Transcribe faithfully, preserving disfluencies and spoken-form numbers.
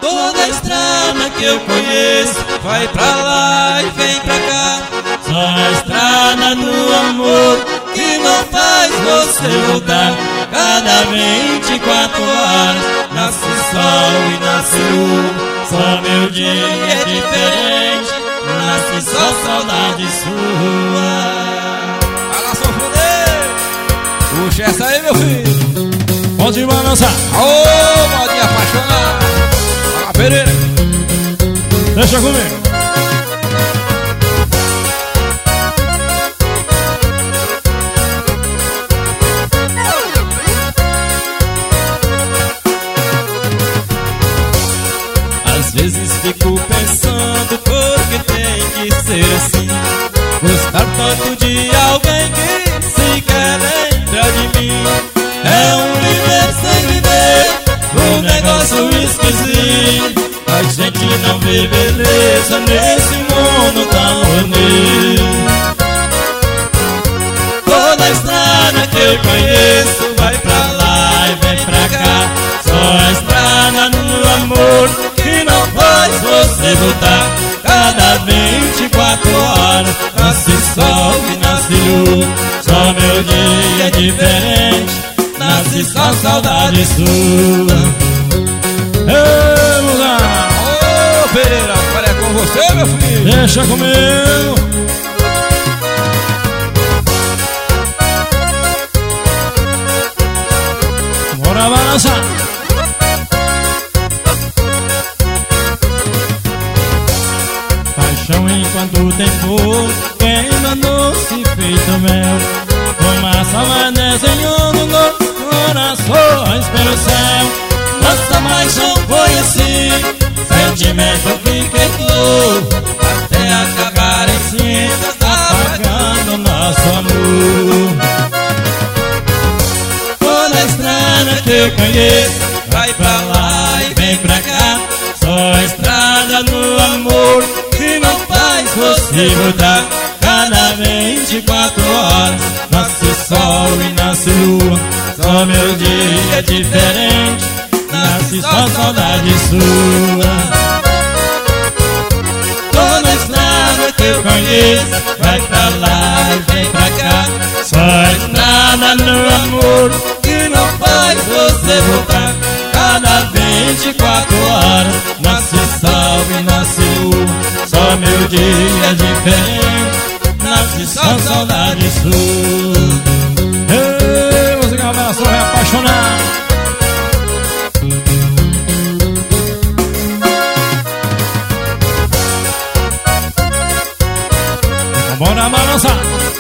Toda estrada que eu conheço vai pra lá e vem pra cá. Só a estrada do amor que não faz você voltar. Cada vinte e quatro horas nasce sol e nasce lua. Só meu dia é diferente, nasce só saudade sua. Fala, sofrideiro! Puxa essa aí, meu filho! Pode balançar! Ô, modinha apaixonada! Fala, Pereira! Deixa comigo! Às vezes fico pensando por que tem que ser assim. Gostar tanto de alguém que sequer lembra de mim. É um viver sem viver, um negócio esquisito. A gente não vê beleza nesse mundo tão bonito. Toda estrada que eu conheço vai pra lá e vem pra cá. Só a estrada no amor que não faz você voltar. Cada vinte e quatro horas nasce sol e nasce lua. Só meu dia é diferente, nasce só saudade sua. Ei, lugar! Ô, Pereira, agora é com você, meu filho! Deixa comigo! Bora balançar! Paixão enquanto tem fogo, queimando-se feito mel. Fumaça vai desenhando nos corações pelo céu. Nossa paixão foi assim, sentimento fiquei louco. Até acabar em cinzas, apagando nosso amor. Toda estrada que eu conheço vai pra lá e vem pra cá. Só a estrada no amor que não faz você voltar. Cada vinte e quatro horas nasce sol e nasce lua. Só meu dia é diferente, nasce só saudade sua. Toda estrada que eu conheço vai pra lá e vem pra cá. Só a estrada no amor que não faz você voltar. Cada vinte e quatro horas nasce sol e nasce lua. Só meu dia é diferente, nasce só saudade sua. Ei, música abraço, é apaixonado! Bora balançar!